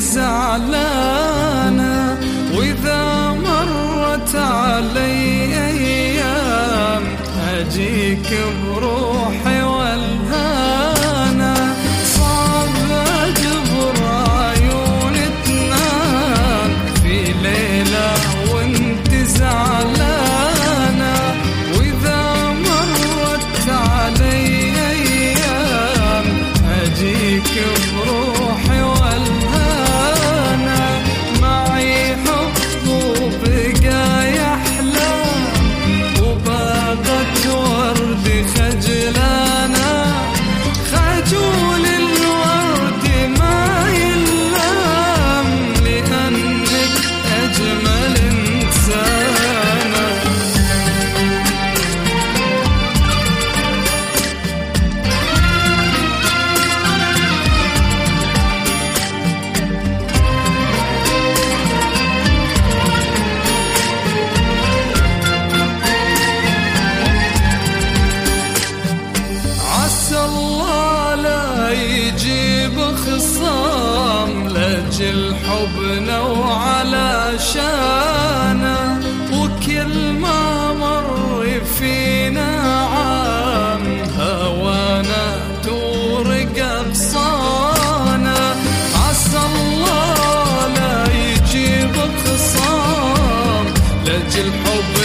زعلانة، وإذا مرت علي أيام أجيك بروحي والهانة. صعب أجبر عيون تنام في ليلة وانت زعلانة، وإذا مرت علي أيام أجيك بروحي والهانة. معي حب وبقى يحلام، وباقت ورد خجلانة، خجول الورد ما يلام، لأنك أجمل إنسانة. عسى الله لا يجيب خصام لأجل حبنا وعلشانه، وكل ما مر فينا عام هوانا تورق أغصانه. عسى الله لا يجيب خصام لأجل حبنا